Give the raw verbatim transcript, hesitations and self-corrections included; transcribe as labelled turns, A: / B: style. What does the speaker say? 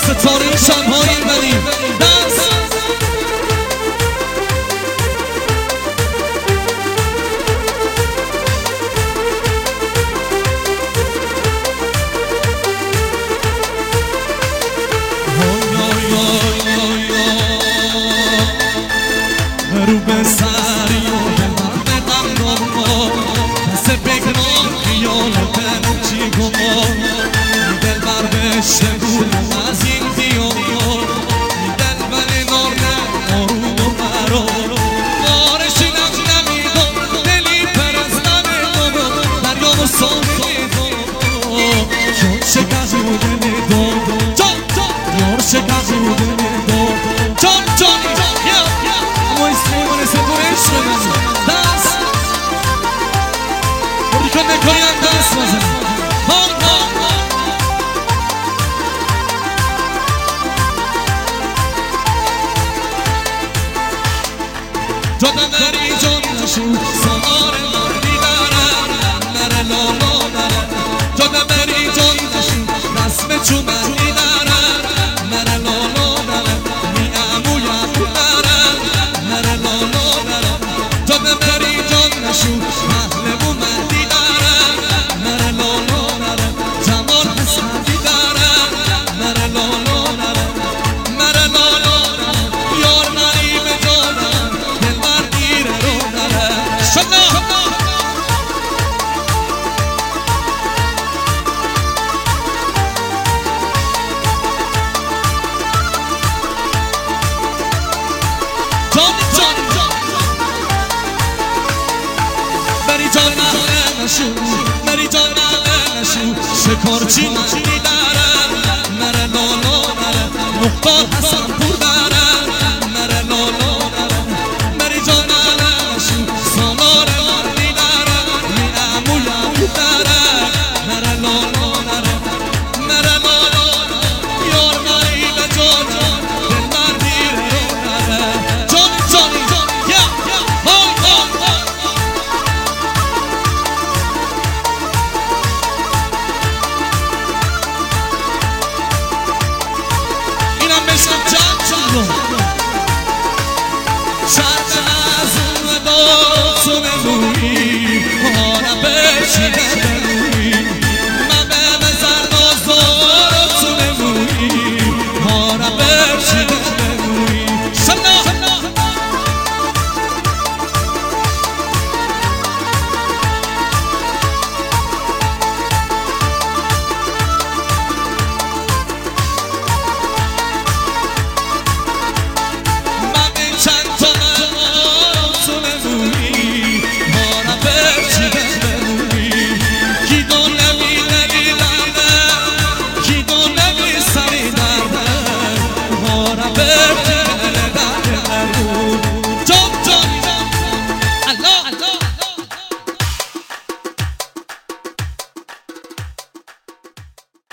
A: ستاره شب‌های بدی دست رو به سری و به من بدم دست بگران خیالت چی گمان دل بر بشته بودم از این دیار دل بر نارده آروم و قرار بارشینم نمیدم دلی پرستم دارم دریا و ساختی جان شکست و دلی دار یار شکست و دلی دار جان جان اما استیمان ستاره شدن دست بردی کن نکاری هم دست بزن جادم بری جان نشو سوار مردی دارم نره لالا نره جادم بری جان نشو رسم چوبندی دارم نره لالا نره می امویم دارم نره لالا نره جادم بری جان نشو محلب و مردی دارم نره لالا نره جمال حسندی دارم نره لالا نره نره لالا نره یار منی به جانم دل بر دیره رو نره شنا بری جان نشو بری جان نشو شکارچی مندی دارم نره لالا نره مختار حسن